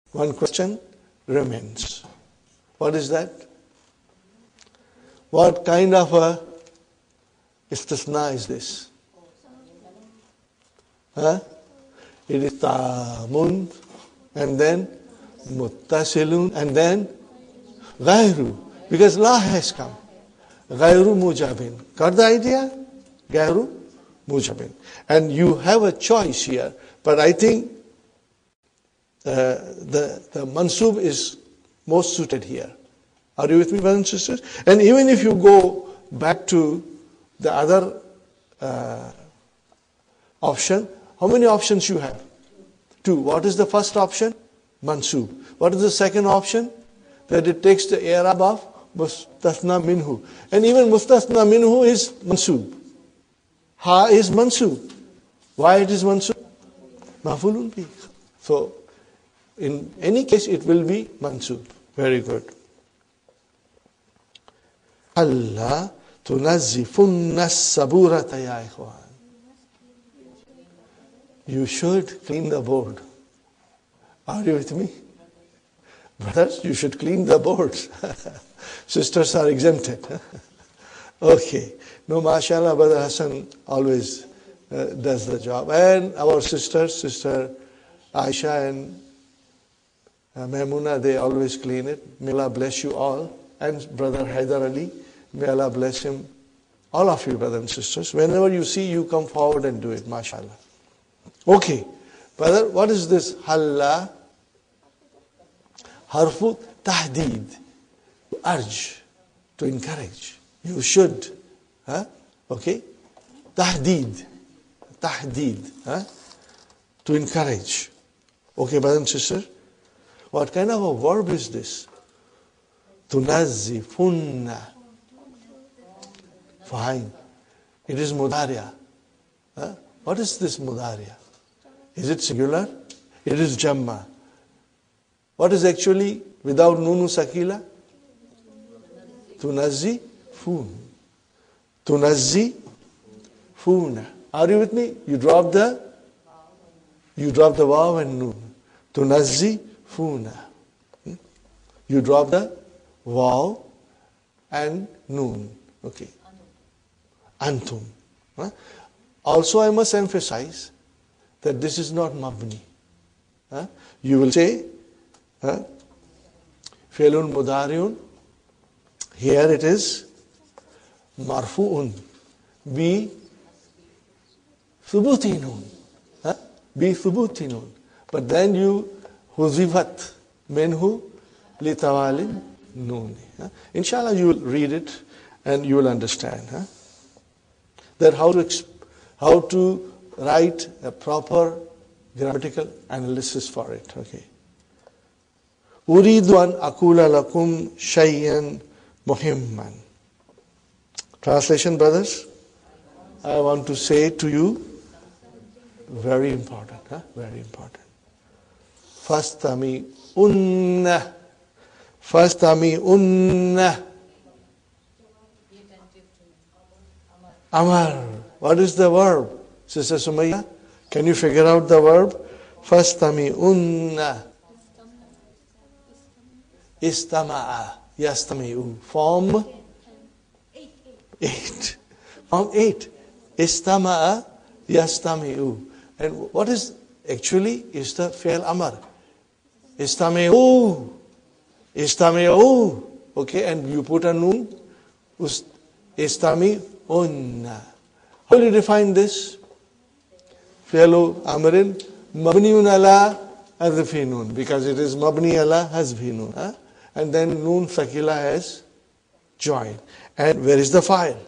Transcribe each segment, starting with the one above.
One question remains. What is that? What kind of a istisna is this? It is tamun, and then muttasilun, and then ghayru. Because la has come. Ghayru mujabin. Got the idea? Ghayru mujabin. And you have a choice here, but I think the mansub is most suited here. Are you with me, brothers and sisters? And even if you go back to the other option, how many options you have? 2. What is the first option? Mansub. What is the second option? That it takes the i'rab of mustasna minhu. And even mustasna minhu is mansub. Ha is mansub. Why it is mansub? Maf'ulun bih. So, in any case, it will be mansub. Very good. Allah tunazzifunna saburata ya ikhwan. You should clean the board. Are you with me? Brothers, you should clean the boards. Sisters are exempted. Okay. No, mashallah, Brother Hassan always does the job. And our sisters, Sister Aisha and Maimuna, they always clean it. May Allah bless you all. And Brother Haidar Ali, may Allah bless him. All of you, brothers and sisters. Whenever you see, you come forward and do it, mashallah. Okay. Brother, what is this? Halla. Harfu tahdid. To urge. To encourage. You should. Okay. Tahdid. Tahdid. To encourage. Okay, brothers and sisters. What kind of a verb is this? Tunazzifunna. Fine. It is mudariya. What is this mudariya? Is it singular? It is jamma. What is actually without nunu sakila? Tunazzifun. Tunazzifuna. Are you with me? You drop the waw and noon. Tunazzifuna. You drop the waw and noon. Okay. Antum. Also, I must emphasize that this is not mabni. You will say, Fi'lun mudariun. Here it is marfu'un. Bi thubutinun. Bi thubutinun. But then you huzifat minhu litawalin noon. Inshallah, you will read it and you will understand. That how to write a proper grammatical analysis for it. Okay. Uridu an akula lakum shay'an muhimman. Translation, brothers. I want to say to you, very important. Very important. Fastami unna. Amar. What is the verb? Sister Sumayya, can you figure out the verb? Fastami'unna. Istama'a. Yastami'u. Form 8. Form 8. Istama'a. Yastami'u. And what is actually is the fi'l amar. Istami'u. Istami'u. Okay, and you put a noon. Istami'unna. How do you define this? Fi'lu amrin mabniun ala hazfi noon, because it is mabni ala hazfi noon. And then noon sakila has joined. And where is the file?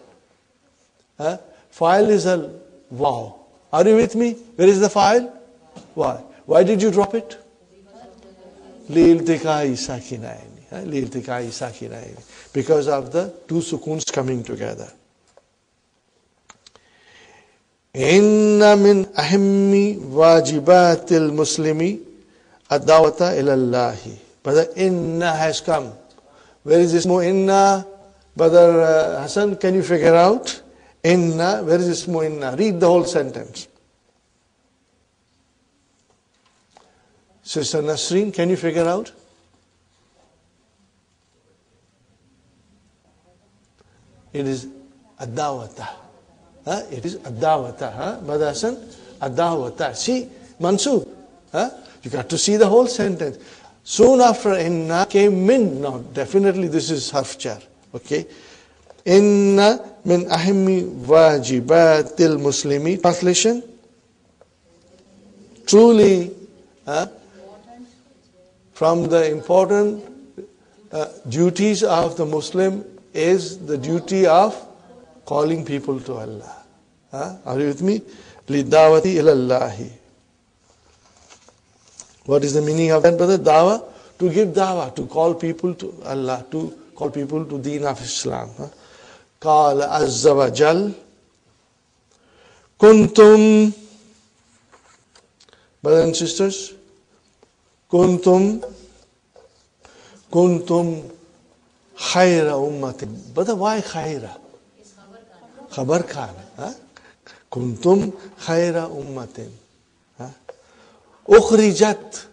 File is a waw. Are you with me? Where is the file? Why? Why did you drop it? Li'iltiqai sakinaini. Li'iltiqai sakinaini. Because of the two sukuns coming together. Inna min ahimmi wajibatil muslimi ad-da'wata ila Allahi. Brother, inna has come. Where is ismu inna? Brother Hassan, can you figure out? Inna, where is ismu inna? Read the whole sentence. Sister Nasreen, can you figure out? It is adawata. It is adawata. Madasan, adawata. See, Mansub. You got to see the whole sentence. Soon after inna came min. Now, definitely this is harf jar. Okay. Inna min ahimmi wajibatil muslimi. Translation. Truly, from the important duties of the Muslim is the duty of calling people to Allah. Are you with me? Lidawati ilallahi. What is the meaning of that, brother? Dawah? To give dawah, to call people to Allah, to call people to Deen of Islam. Qala azza wa jal. Kuntum, brothers and sisters, kuntum khayra ummatin. Brother, why khayra? Khabar khan. Kuntum khayra ummatin. Ukhrijat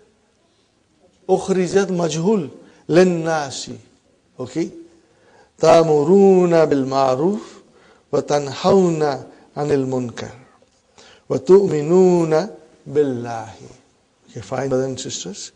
majhul linnasi. Okay. Ta'muruna bil ma'ruf wa tanhawna 'anil munkar wa tu'minuna billahi. Okay, fine, brothers and sisters.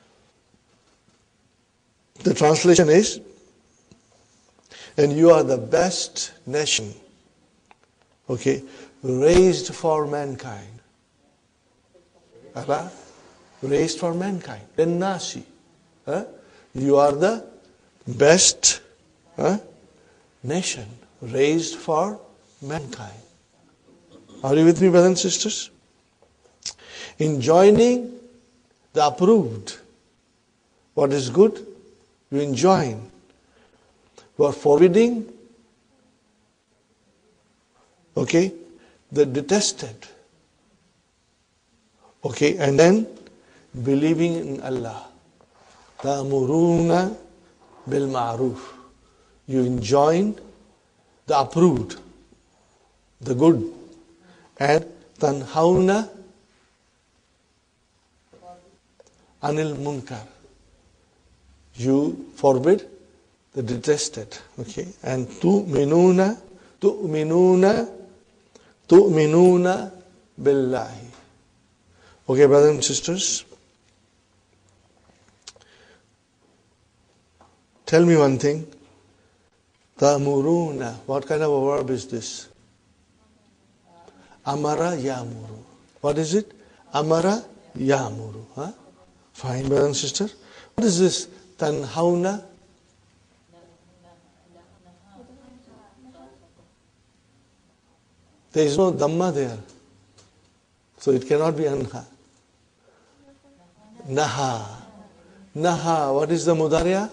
The translation is, and you are the best nation, okay, raised for mankind. Allah, raised for mankind. Then Nasi. You are the best nation raised for mankind. Are you with me, brothers and sisters? In joining the approved, what is good, you enjoin. You are forbidding, okay, the detested. Okay, and then believing in Allah. Ta'muruna bil ma'ruf. You enjoin the approved, the good. And tanhauna anil munkar. You forbid the detested. Okay, and tu'minuna billahi. Okay, brothers and sisters, tell me one thing. Ta'muruna, what kind of a verb is this? Amara yamuru. What is it? Amara yamuru. Fine, brothers and sisters. What is this? Tanhauna? There is no dhamma there. So it cannot be anha. Naha. What is the mudariya?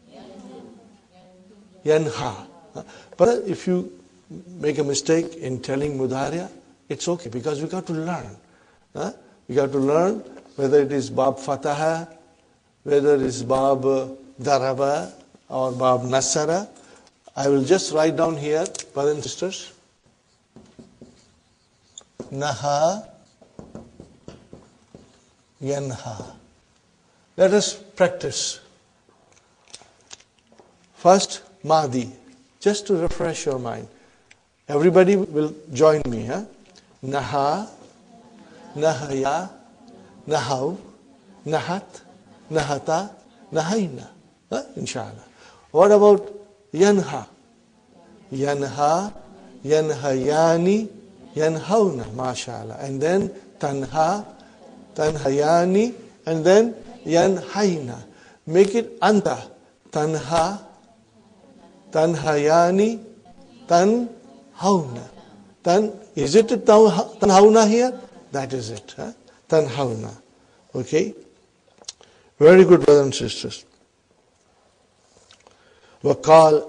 Yanha. But if you make a mistake in telling mudariya, it's okay because we got to learn. We got to learn whether it is bab fataha, whether it is bab daraba or bab nasara. I will just write down here, brothers and sisters. Naha, yanha. Let us practice. First, Mahdi, just to refresh your mind. Everybody will join me. Naha, nahaya, nahav, nahat, nahata, nahaina. Inshallah. What about yanha? Yanha, yanhayani, yanhauna, mashallah. And then tanha, tanhayani, and then yanhaina. Make it anta. Tanha, tanhayani, tanhauna. Is it tanhauna here? That is it. Tanhauna. Okay? Very good, brothers and sisters. وقال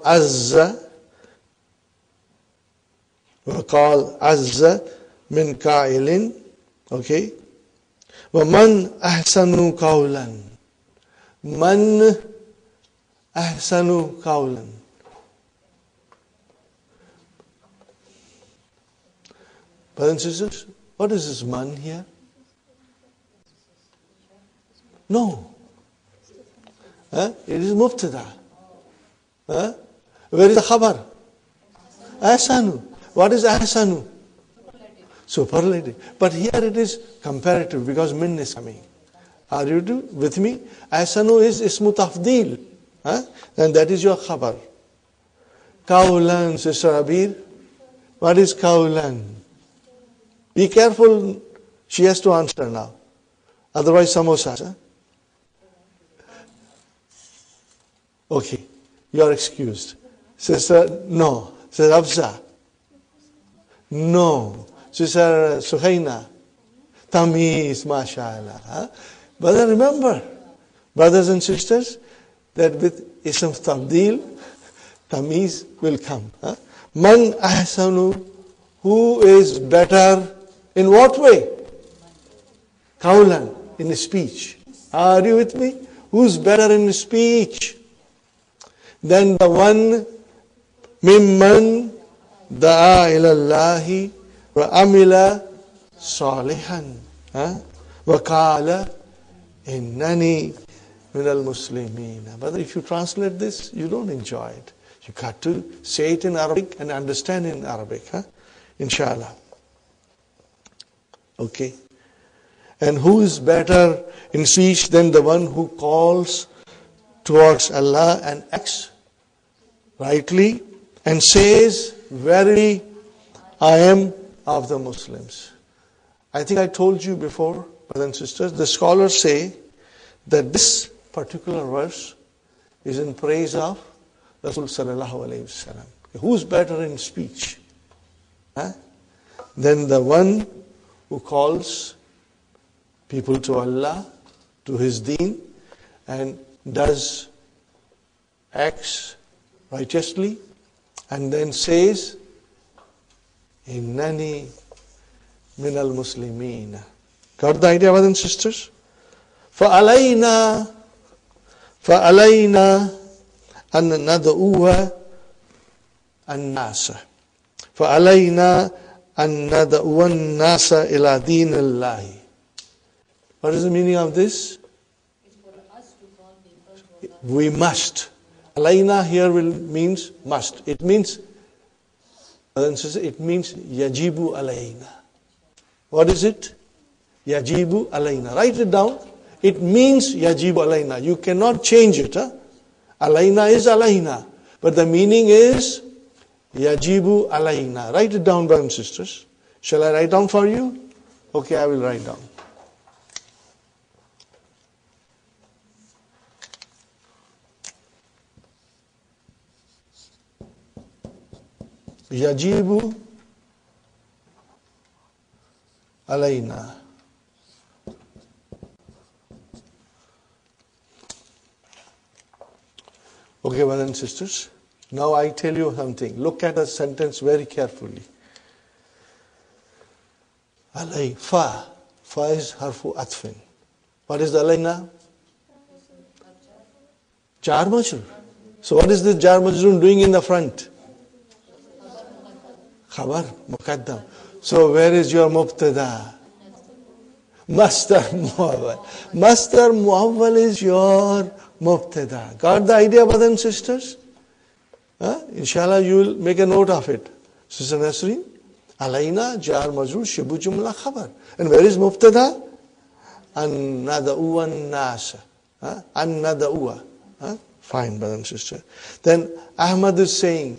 عز من قائل. Okay? ومن أحسن قولا. من أحسن قولا. Brothers and sisters, what is this man here? No. It is mubtada. Where is the khabar? Ahsanu. What is ahsanu? Superlative. But here it is comparative because min is coming. Are you with me? Ahsanu is ismu tafdeel. And that is your khabar. Kaulan, Sister Abir. What is kaulan? Be careful. She has to answer now. Otherwise, samosas. Okay. You are excused. Sister, no. Sister Afza. No. Sister Suhaina. Tamiz, mashallah. But remember, brothers and sisters, that with ism tabdeel, tamiz will come. Man ahsanu, who is better in what way? Kaulan, in speech. Are you with me? Who's better in speech than the one mimman da'a ilallahi wa amila salihan wa qala innani min al-muslimin. But if you translate this, you don't enjoy it. You got to say it in Arabic and understand in Arabic. Inshallah. Okay. And who is better in speech than the one who calls towards Allah and acts rightly and says, verily, I am of the Muslims. I think I told you before, brothers and sisters, the scholars say that this particular verse is in praise of Rasul sallallahu alayhi wasallam. Who's better in speech than the one who calls people to Allah, to His deen, and does acts righteously, and then says, Innani min al-muslimin. Got the idea, brothers and sisters? فَعَلَيْنَا أَن نَدْعُوَ النَّاسَ فَعَلَيْنَا أَن نَدْعُوَ النَّاسَ إِلَى دِينِ اللَّهِ. What is the meaning of this? We must. Alayna here means must. It means, it means yajibu alayna. What is it? Yajibu alayna. Write it down. It means yajibu alayna. You cannot change it. Alayna is alayna. But the meaning is yajibu alayna. Write it down, brothers and sisters. Shall I write down for you? Okay, I will write down. Yajibu alayna. Okay, brothers and sisters. Now I tell you something. Look at the sentence very carefully. Alay, fa. Fa is harfu atfin. What is the alayna? Jar majroor. So what is this jar majroor doing in the front? Khabar, muqaddam. So where is your mubtada? Masdar muawwal. Masdar muawwal is your mubtada. Got the idea, brothers and sisters? Inshallah, you will make a note of it. Sister Nasreen, alayna jar majroor shibu jumla khabar. And where is mubtada? An nada'u an nasa. An nada'u. Fine, brothers and sisters. Then Ahmad is saying,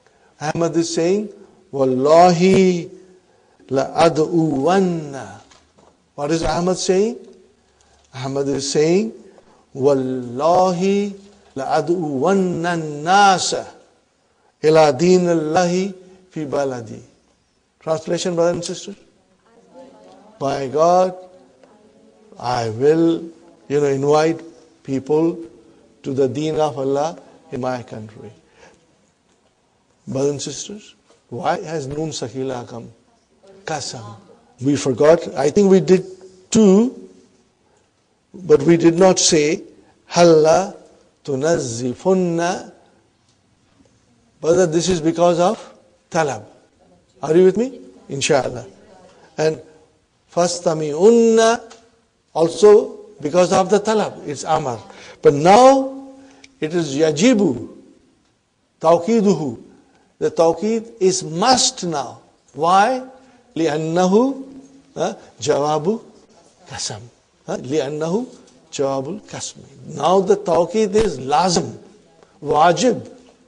Wallahi la'ad'uwanna. What is Ahmad saying? Ahmad is saying, Wallahi la'ad'uwanna an-nasa ila dinillahi fi baladi. Translation, brothers and sisters? By God, I will, invite people to the deen of Allah in my country. Brothers and sisters, why has Noon Sakila come? Qasam. We forgot. I think we did two, but we did not say Halla tunazzifunna. But this is because of talab. Are you with me? Inshallah. And fastami'unna, also because of the talab, it's amar. But now it is yajibu, tawqiduhu. The tawqid is must now. Why? لِأَنَّهُ jawabu kasam. لِأَنَّهُ jawabul kasmi. Now the tawqid is lazim, wajib.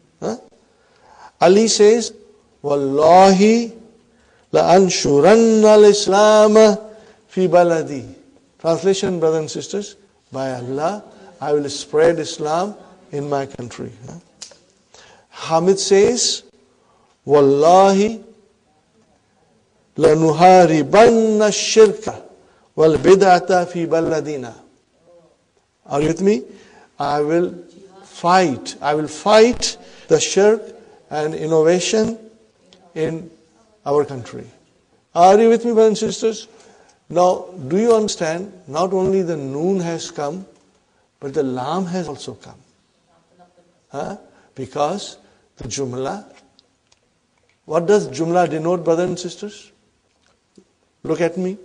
Ali says, Wallahi la'anshuranna al-Islam fi baladi. Translation, brothers and sisters, by Allah, I will spread Islam in my country. Hamid says, Wallahi lanuharibanna shirka wal bid'ata fi baladina. Are you with me? I will fight the shirk and innovation in our country. Are you with me, brothers and sisters? Now, do you understand? Not only the noon has come, but the lam has also come. Because the jumla, what does jumla denote, brothers and sisters? Look at me.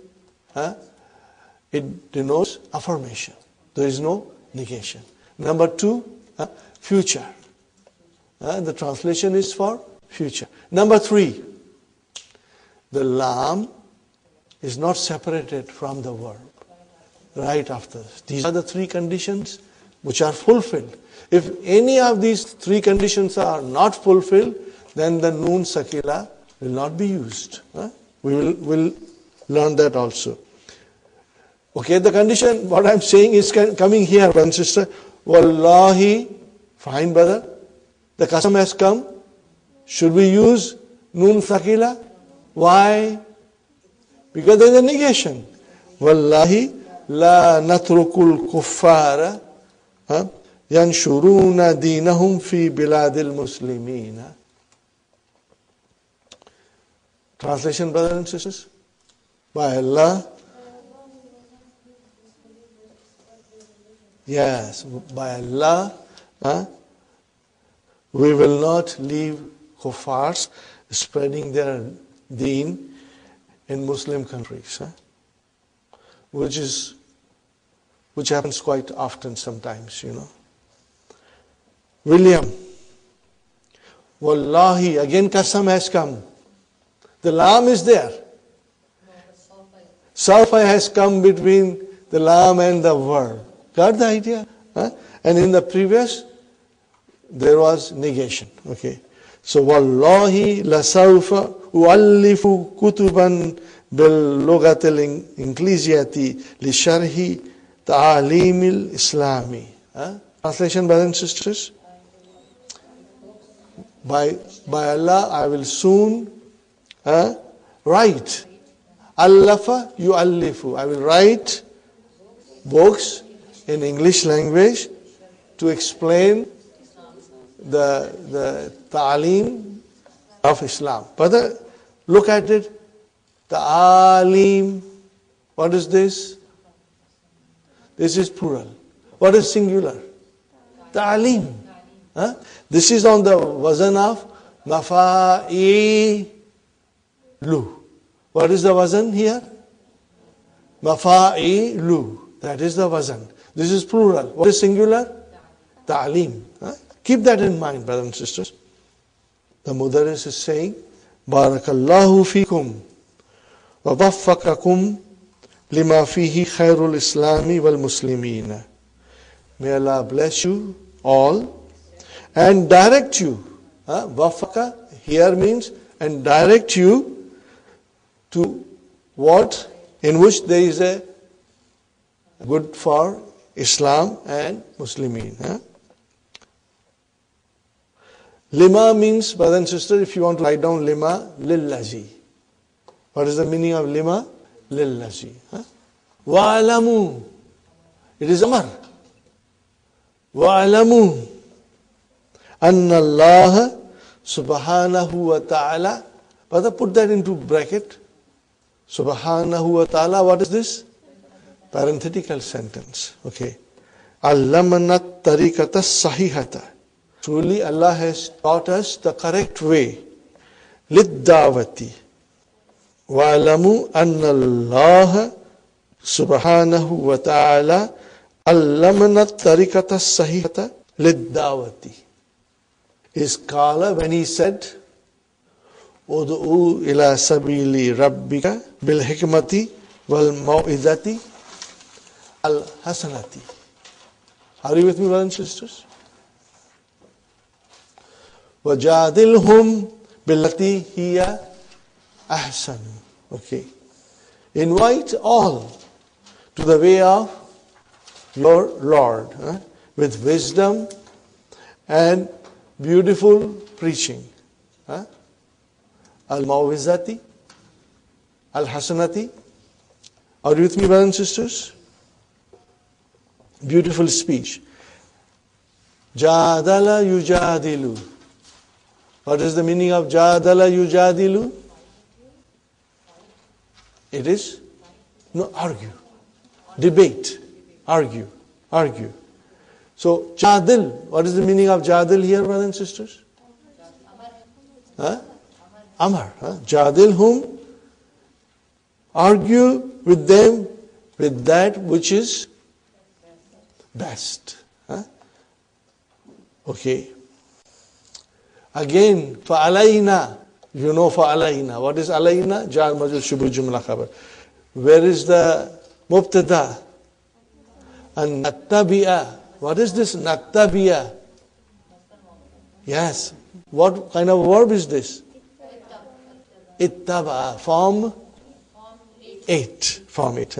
It denotes affirmation. There is no negation. Number 2, future. The translation is for future. Number 3, the lam is not separated from the verb right after this. These are the 3 conditions which are fulfilled. If any of these 3 conditions are not fulfilled, then the noon sakila will not be used. We will learn that also. Okay, the condition, what I'm saying is coming here, brother and sister. Wallahi, fine brother. The qasam has come. Should we use noon sakila? Why? Because there is a negation. Wallahi la natrukul kuffara yanshuruna dinahum fi biladil muslimina. Translation, brothers and sisters. By Allah. Yes, by Allah, we will not leave kuffars spreading their deen in Muslim countries, which happens quite often sometimes, William, Wallahi, again qasam has come. The lam is there. Safa has come between the lam and the verb. Got the idea? And in the previous, there was negation. Okay. So, Wallahi la sawfa u'allifu kutuban bil lughatil inglesiyati li sharhi ta'alimil islami. Translation, brothers and sisters. By Allah, I will soon write. Allafa yu'allifu. I will write books in English language to explain the ta'aleem of Islam. Brother, look at it. Ta'aleem. What is this? This is plural. What is singular? Ta'aleem. This is on the wazan of mafa'ilu. What is the wazan here? Mafa'ilu. That is the wazan. This is plural. What is singular? Ta'aleem. Keep that in mind, brothers and sisters. The Mudarris is saying, Barakallahu fikum wa waffaqakum lima fihi khairul islami wal muslimina. May Allah bless you all and direct you. Waffaqa here means and direct you to what? In which there is a good for Islam and Muslimin. Lima means, brother and sister, if you want to write down lima, lillazi. What is the meaning of lima? Lillazi. Wa'alamu. It is amar. Wa'alamu. Anna Allah subhanahu wa ta'ala. Brother, put that into bracket. Subhanahu wa ta'ala. What is this? Parenthetical sentence. Okay. Allamanat tariqata sahihata. Truly Allah has taught us the correct way. Lid-dawati. Wa'alamu anna Allah subhanahu wa ta'ala Allamana tarikata sahihata liddawati. His scholar, when he said, Udu'u ila sabili rabbika bil hikmati wal mau'izati al hasanati. Are you with me, brothers and sisters? Wajadilhum billati hiya ahsan. Okay. Invite all to the way of your Lord, with wisdom and beautiful preaching. Al-Mawizati, Al-Hasanati. Are you with me, brothers and sisters? Beautiful speech. Jadala yujadilu. What is the meaning of Jadala yujadilu? It is no argue, debate, argue. So Jadil, what is the meaning of Jadil here, brothers and sisters? Amar. Jadil whom? Argue with them with that which is best. Okay. Again, fa'alayna. You know fa'alayna. What is alayna? Jar majul shubu jumla khabar. Where is the mubtada? And nattabi'a. What is this nattabi'a? Yes. What kind of verb is this? Ittaba. Form 8. Form 8.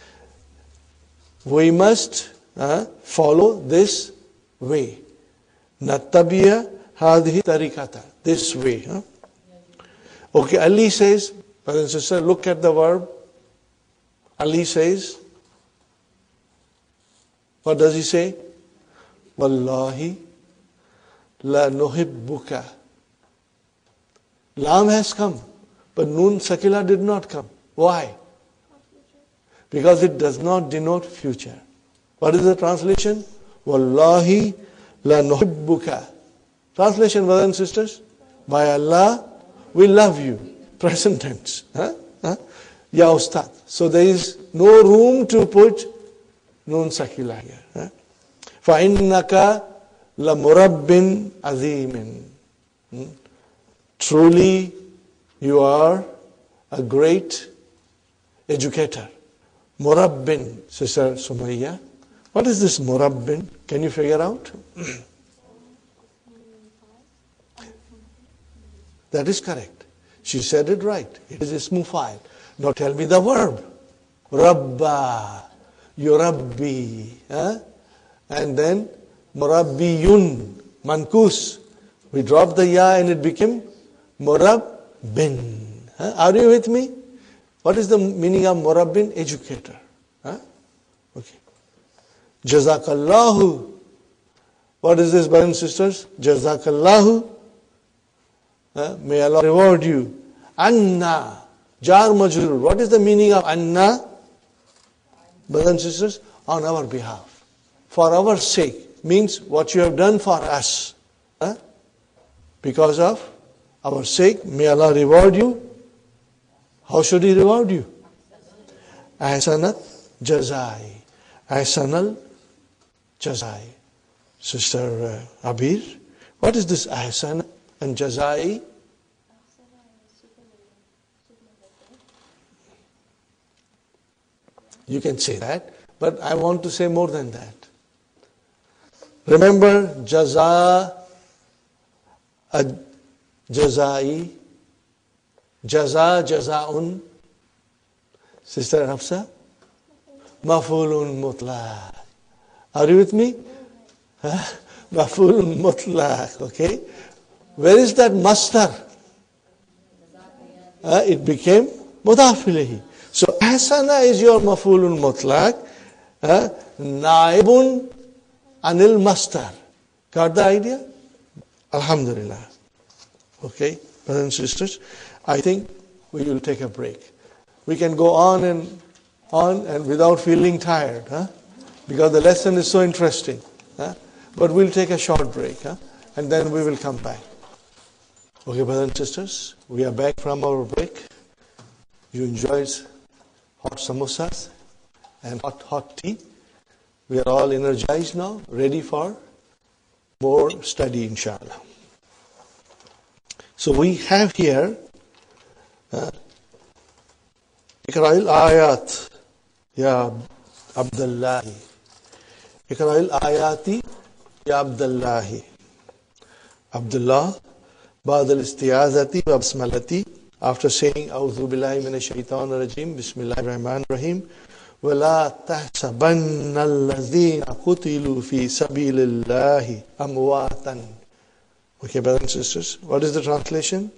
We must follow this way. Nattabi'a hadhi tarikata. This way. Okay, Ali says, brother and sister, look at the verb. Ali says, what does he say? Wallahi la nuhibbuka. Lam has come, but Nun Sakila did not come. Why? Because it does not denote future. What is the translation? Wallahi la nuhibbuka. Translation, brothers and sisters? By Allah, we love you. Present tense. Ya Ustad. So there is no room to put Nun Sakila here. فَإِنَّكَ لَمُرَبٍ عَظِيمٍ. Truly, you are a great educator. Murabbin, Sister Sumayya. What is this Murabbin? Can you figure out? That is correct. She said it right. It is ismu fa'il. Now tell me the verb. Rabba. Yurabbi. And then Murabbiyun. Mankus. We dropped the ya and it became Murabbin. Are you with me? What is the meaning of Murabbin? Educator. Okay. Jazakallahu. What is this, brothers and sisters? Jazakallahu. May Allah reward you. Anna. Jar majrur. What is the meaning of Anna? Brothers and sisters, on our behalf. For our sake. Means what you have done for us. Because of our sake, may Allah reward you. How should He reward you? Ahsanat jazai. Ahsanal jazai. Sister Abir, what is this ahsan and jazai? You can say that, but I want to say more than that. Remember, jaza, jazai, jaza, jazaun. Sister Hafsa, mafulun mutlaq. Are you with me? Mafulun mutlaq, okay? Where is that mastar? It became mudaf ilayhi. So ahsana is your mafulun mutlaq. Naibun anil mastar. Got the idea? Alhamdulillah. Okay, brothers and sisters, I think we will take a break. We can go on and without feeling tired, because the lesson is so interesting. But we'll take a short break, and then we will come back. Okay, brothers and sisters, we are back from our break. You enjoyed hot samosas and hot tea. We are all energized now, ready for more study, inshallah. So we have here Iqra'il ayat ya Abdullahi. Iqra'il ayati ya Abdullahi. Abdullah ba'd al-istiyazati wa basmalati, after saying A'udhu billahi minash shaitanir rajim, Bismillahir Rahmanir Rahim, wa la tahsabanna alladhina qutilu fi sabilillahi amwatan. Okay, brothers and sisters, what is the translation?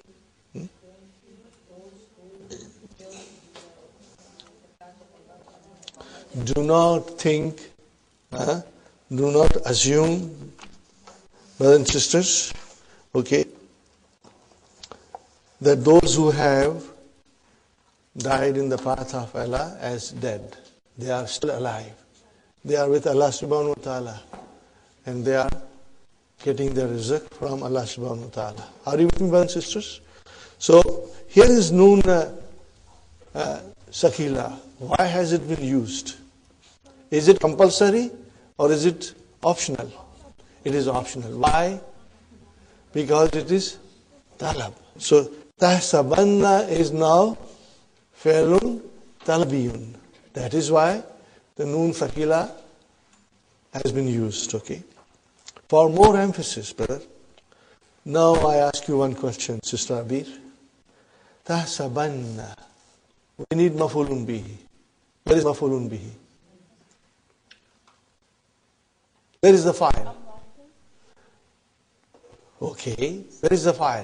Do not think, do not assume, brothers and sisters, okay, that those who have died in the path of Allah as dead, they are still alive. They are with Allah subhanahu wa ta'ala, and they are getting their rizq from Allah subhanahu wa ta'ala. Are you with me, brothers and sisters? So here is Noon Sakila. Why has it been used? Is it compulsory or is it optional? It is optional. Why? Because it is talab. So tahsabanna is now fi'lun talabiyun. That is why the Noon Sakila has been used. Okay. For more emphasis, brother, now I ask you one question, Sister Abir. Tahsabanna. We need mafulun bihi. Where is mafulun bihi? Where is the file? Okay. Where is the file?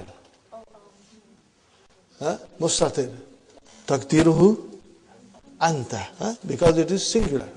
Mustatir. Takdiruhu anta. Because it is singular.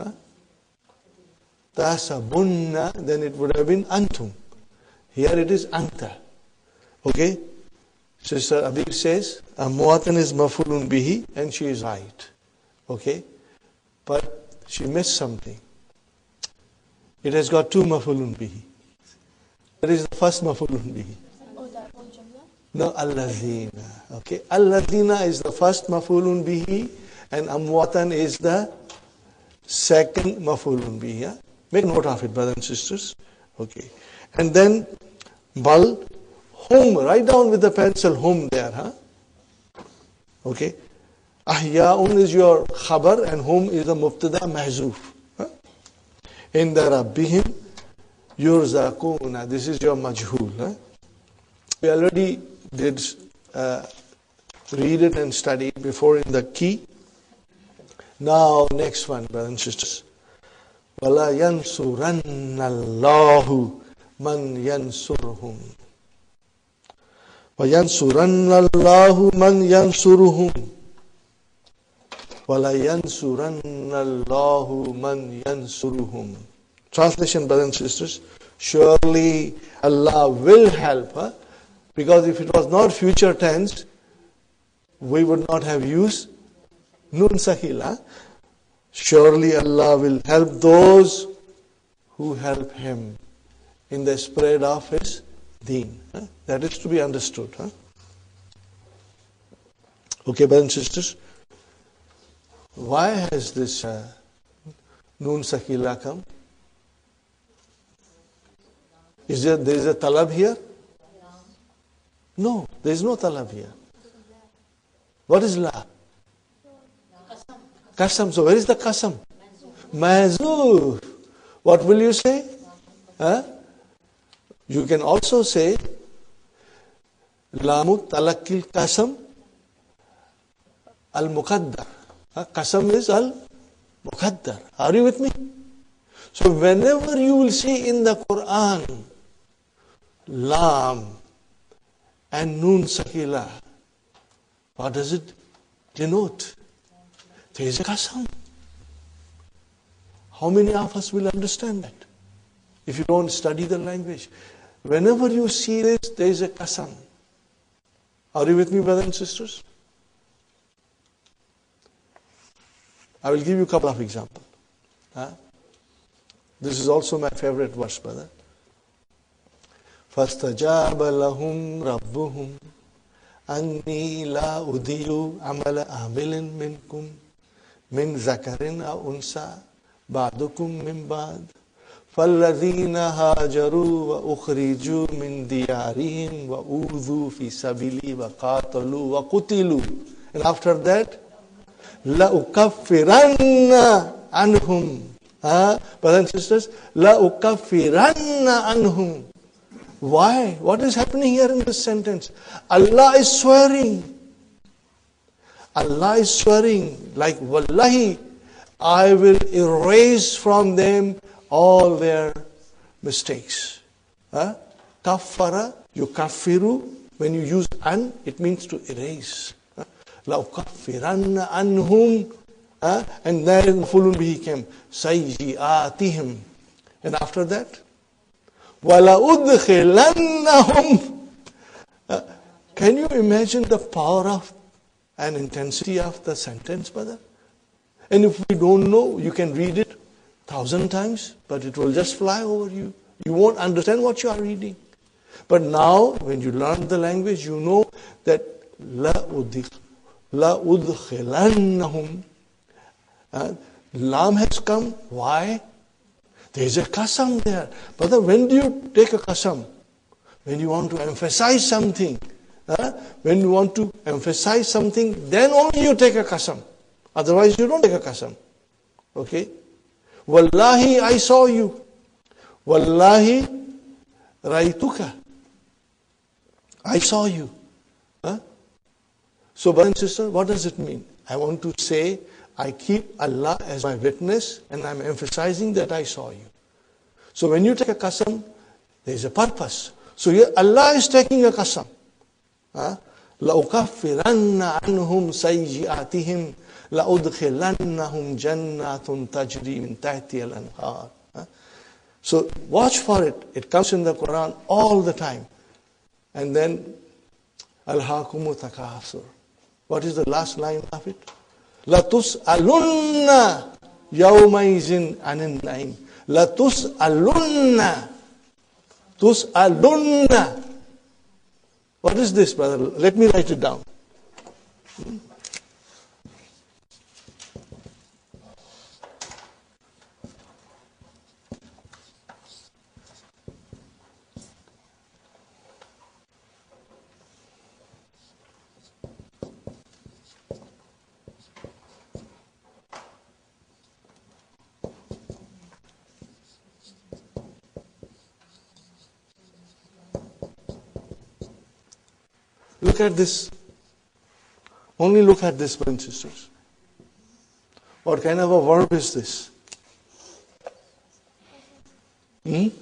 Tahsabunna, then it would have been antum. Here it is anta. Okay? Sister Abir says, Amwatan is mafulun bihi, and she is right. Okay? But she missed something. It has got two mafulun bihi. That is the first mafulun bihi. No, alladhina. Okay? Alladhina is the first mafulun bihi, and amwatan is the second mafulun bihi. Yeah? Make note of it, brothers and sisters. Okay. And then, bal, hum, write down with the pencil hum there. Huh? Okay. Ahya'un is your khabar and hum is the mubtada mahzoof. Huh? Inda rabbihim yurzaquna. This is your majhul. Huh? We already did read it and study it before in the key. Now, next one, brothers and sisters. وَلَا يَنْصُرَنَّ اللَّهُ مَنْ يَنْصُرُهُمْ وَيَنْصُرَنَّ اللَّهُ مَنْ يَنْصُرُهُمْ وَلَا يَنْصُرَنَّ اللَّهُ مَنْ يَنْصُرُهُمْ. Translation, brothers and sisters. Surely Allah will help. Huh? Because if it was not future tense, we would not have used Nun Sakila. Surely Allah will help those who help Him in the spread of His deen. That is to be understood. Okay, brothers and sisters. Why has this Noon Sakila come? There is a talab here? No, there is no talab here. What is la? Qasam. So where is the qasam? Mahzoof. What will you say? You can also say Lamu talakil qasam al-muqaddar. Qasam is al-muqaddar. Are you with me? So whenever you will see in the Quran Lam and Noon Sakila, what does it denote? There is a qasam. How many of us will understand that? If you don't study the language. Whenever you see this, there is a qasam. Are you with me, brothers and sisters? I will give you a couple of examples. This is also my favorite verse, brother. فَاسْتَجَابَ لَهُمْ رَبُّهُمْ أَنِّي لَا أُضِيعُ عَمَلَ عَامِلٍ مِّنكُمْ مِنْ ذَكَرٍ أَوْ أُنْثَىٰ ba'dukum min ba'd. فَالَّذِينَ هَاجَرُوا وَأُخْرِجُوا مِنْ دِيَارِهِمْ وَأُوذُوا فِي سَبِيلِي وَقَاتَلُوا وَقُتِلُوا. And after that, لَأُكَفِّرَنَّ عَنْهُمْ. Brothers and sisters, لَأُكَفِّرَنَّ عَنْهُمْ. Why? What is happening here in this sentence? Allah is swearing. Allah is swearing, like, Wallahi, I will erase from them all their mistakes. Kaffara, yukaffiru, when you use an, it means to erase. لَأُكَفِّرَنَّ عَنْهُمْ. And then maf'ulun bihi came, sayyi'atihim. And after that, وَلَأُدْخِلَنَّهُمْ. Can you imagine the power of and intensity of the sentence, brother? And if we don't know, you can read it 1,000 times, but it will just fly over you. You won't understand what you are reading. But now, when you learn the language, you know that لَأُدْخِلَنَّهُمْ. Lam has come. Why? There is a qasam there. Brother, when do you take a qasam? When you want to emphasize something. When you want to emphasize something, then only you take a qasam. Otherwise, you don't take a qasam. Okay? Wallahi, I saw you. Wallahi, raituka. I saw you. So, brother and sister, what does it mean? I want to say, I keep Allah as my witness, and I'm emphasizing that I saw you. So, when you take a qasam, there is a purpose. So, here Allah is taking a qasam. لَأُكَفِّرَنَّ عَنْهُمْ سَيِّئَاتِهِمْ لَأُدْخِلَنَّهُمْ جَنَّاتٌ تَجْرِي مِنْ تَحْتِهَا الْأَنْهَارُ. So watch for it. It comes in the Quran all the time. And then أَلْهَاكُمُ تَكَاثُرُ. What is the last line of it? لَتُسْأَلُنَّ يَوْمَئِذٍ عَنِ النَّعِيمِ. لَتُسْأَلُنَّ. تُسْأَلُنَّ. What is this, brother? Let me write it down. Look at this. Only look at this, brothers and sisters. What kind of a verb is this? It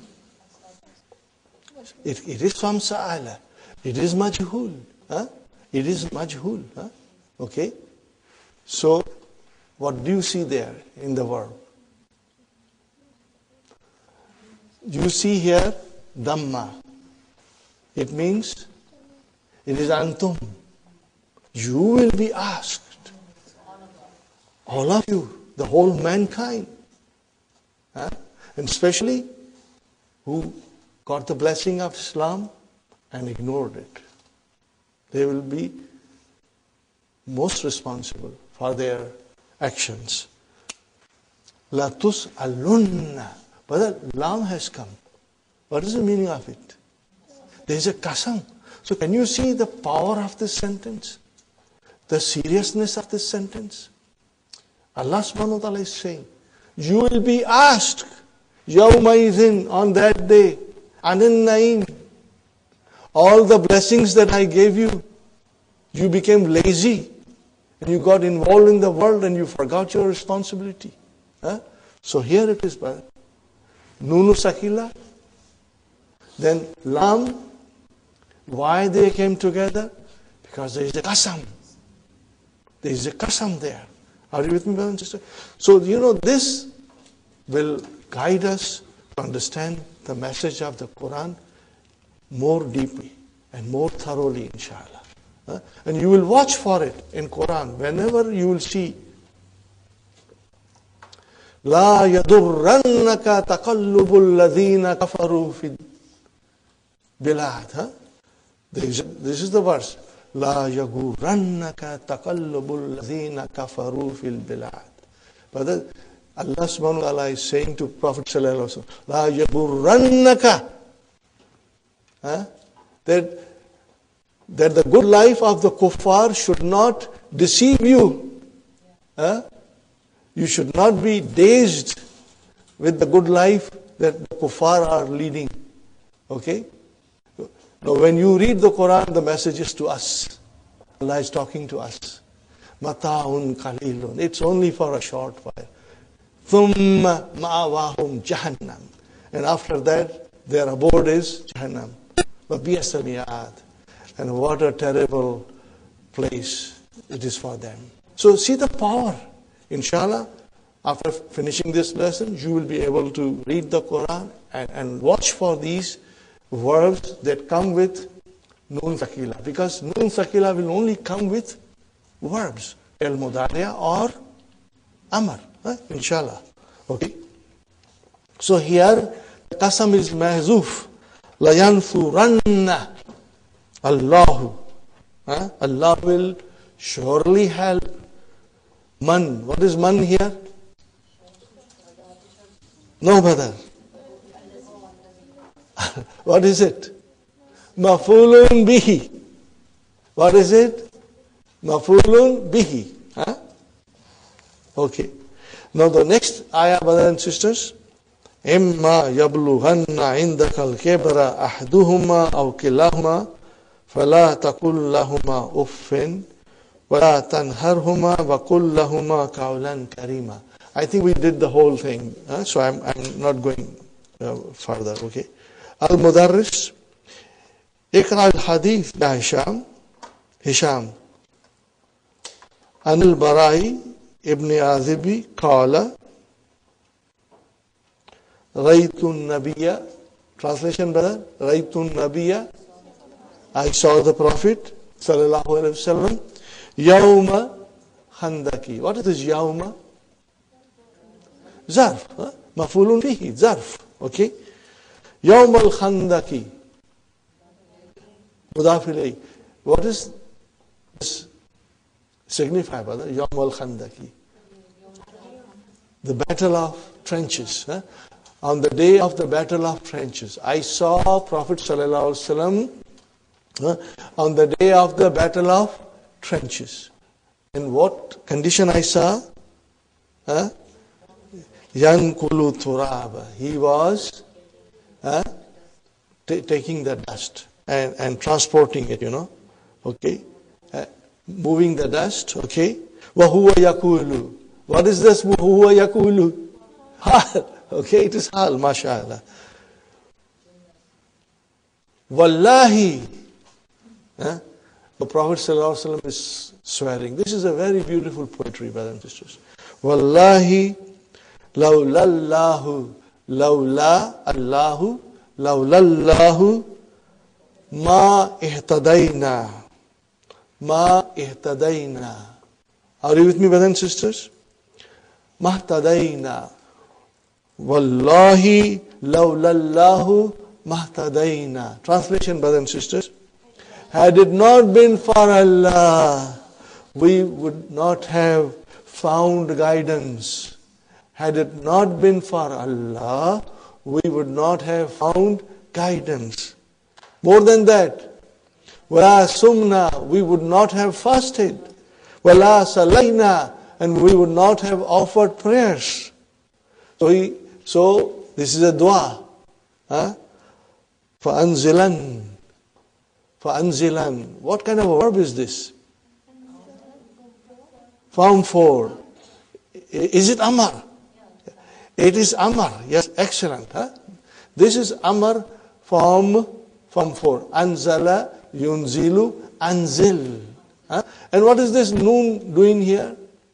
is from sa'ala. It is majhul. It is majhul. Okay? So, what do you see there in the verb? You see here, dhamma. It means, it is antum. You will be asked. All of you, the whole mankind. And especially who got the blessing of Islam and ignored it. They will be most responsible for their actions. La tus'alunna. But the lam has come. What is the meaning of it? There is a qasam. So can you see the power of this sentence? The seriousness of this sentence? Allah subhanahu wa ta'ala is saying, you will be asked, yawmaidhin, on that day, anin naim, all the blessings that I gave you, you became lazy, and you got involved in the world and you forgot your responsibility. So here it is, brother. Nunu sakila, then lam. Why they came together? Because there is a qasam. There is a qasam there. Are you with me, brother and sister? So, this will guide us to understand the message of the Quran more deeply and more thoroughly, inshallah. And you will watch for it in Quran. Whenever you will see لا يضرنك تقلب الذين كفروا في البلاد. This is the verse. لا يغرنك تقلب الذين كفروا في البلاد. Brother, Allah subhanahu wa ta'ala is saying to Prophet sallallahu alaihi wasallam, La yaburrannaka, that the good life of the kuffar should not deceive you. You should not be dazed with the good life that the kuffar are leading. Okay? Now when you read the Quran, the message is to us. Allah is talking to us. Mata'un qalilun. It's only for a short while. Thumma ma'awahum jahannam. And after that, their abode is Jahannam. Wabiyasal mi'ad. And what a terrible place it is for them. So see the power. Inshallah, after finishing this lesson, you will be able to read the Quran and watch for these verbs that come with Nun Sakila. Because Nun Sakila will only come with verbs. El Mudariya or Amar. Inshallah. Okay. So here, Qasam is mahzuf. La yansuranna Allahu. Allah will surely help. Man. What is man here? No, brother. What is it? Mafulun bihi. What is it? Mafulun bihi. Okay. Now the next ayah, brothers and sisters. إِمَّا يَبْلُغَنَّ عِنْدَكَ الْكِبْرَ أَحْدُهُمَا أَوْ كِلَاهُمَا فَلَا تَقُلْ لَهُمَا أُفٍّ وَلَا تَنْهَرْهُمَا وَقُلْ لَهُمَا قَوْلًا كَرِيمًا. I think we did the whole thing. So I'm not going further. Okay. Al-Mudarris. اقرأ الحديث يا هشام عن البراء ابن عازب قال رأيت النبي. Translation, brother. رأيت النبي. I saw the Prophet sallallahu alaihi wasallam يوم خندق. What is this يوم? Zarf. مفعول به. Zarf. Okay. يوم الخندق. مضاف إليه. What is this signify, brother? يوم الخندق. The battle of trenches. On the day of the battle of trenches, I saw Prophet sallallahu alaihi wasallam on the day of the battle of trenches. In what condition I saw? Yankulu turaba. He was taking the dust and transporting it, okay, moving the dust, okay. Wahuwa yakulu. What is this? Wahuwa yakulu. Okay, it is hal, mashallah. Wallahi. The Prophet ﷺ is swearing. This is a very beautiful poetry, brothers and sisters. Wallahi, lawlallahu, lawla Allahu, lawlallahu, ma ihtadayna. Ma ihtadayna. Are you with me, brothers and sisters? Mahtadayna. Wallahi lawlallahu mahtadayna. Translation, brothers and sisters. Had it not been for Allah, we would not have found guidance. Had it not been for Allah, we would not have found guidance. More than that, wala sumna, we would not have fasted. Wala salayna, and we would not have offered prayers. So this is a dua. فَأَنزِلًا. فَأَنزِلًا. What kind of a verb is this? Form 4. Is it Amar? It is Amar. Yes, excellent. This is Amar form 4. Anzala, yunzilu, anzil. And what is this noon doing here?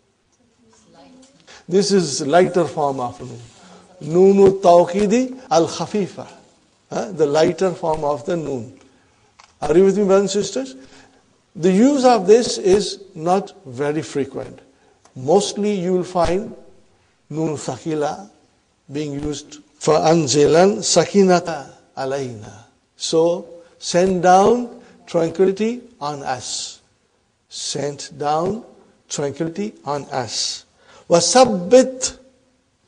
This is lighter form of noon. Noonu tawqidi al-khafifa. The lighter form of the noon. Are you with me, brothers and sisters? The use of this is not very frequent. Mostly you will find noon thaqila being used for anzilan sakinata alayna. So send down tranquility on us. Send down tranquility on us. Wasabbit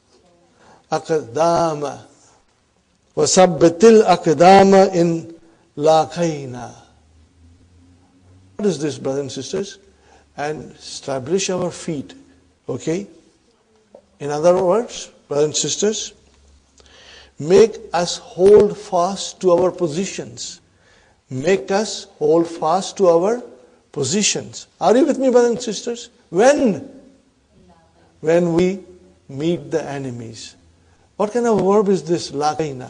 aqdama. وَثَبِّتِ الْأَقْدَامَ إِنْ لَاقَيْنَا. What is this, brothers and sisters? And establish our feet. Okay? In other words, brothers and sisters, make us hold fast to our positions. Make us hold fast to our positions. Are you with me, brothers and sisters? When? When we meet the enemies. What kind of verb is this? Laqaina.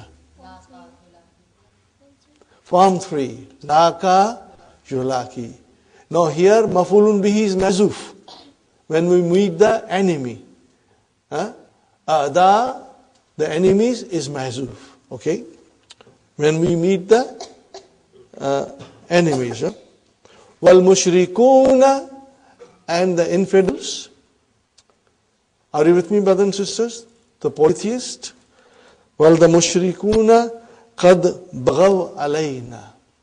Form 3. Laqa yulaki. Now here, mafulun bihi is mazuf. When we meet the enemy. The enemies is mazuf. Okay? When we meet the enemies. Wal mushrikuna, and the infidels. Are you with me, brothers and sisters? The polytheists. Wal the mushrikuna qad baghaw alayna.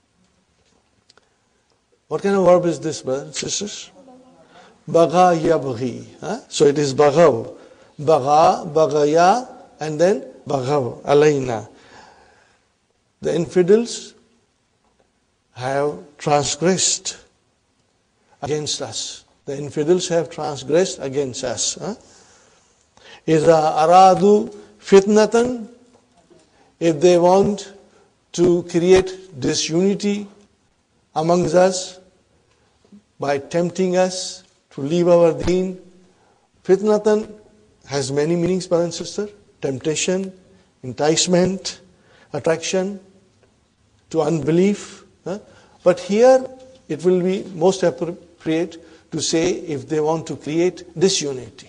What kind of verb is this, brothers and sisters? Bagha yabghi. So it is baghaw. Bagha, baghaya, and then baghaw alayna. The infidels have transgressed against us. The infidels have transgressed against us. إِذَا أَرَادُوا فِتْنَةً, if they want to create disunity amongst us by tempting us to leave our deen. Fitnatan has many meanings, brother and sister. Temptation, enticement, attraction to unbelief. But here it will be most appropriate to say if they want to create disunity.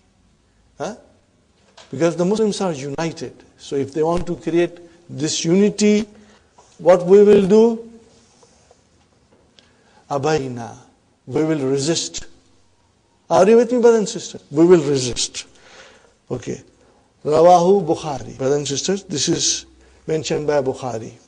Because the Muslims are united. So if they want to create disunity, what we will do? Abayna. We will resist. Are you with me, brother and sister? We will resist. Okay. Rawahu Bukhari. Brothers and sisters, this is mentioned by Bukhari.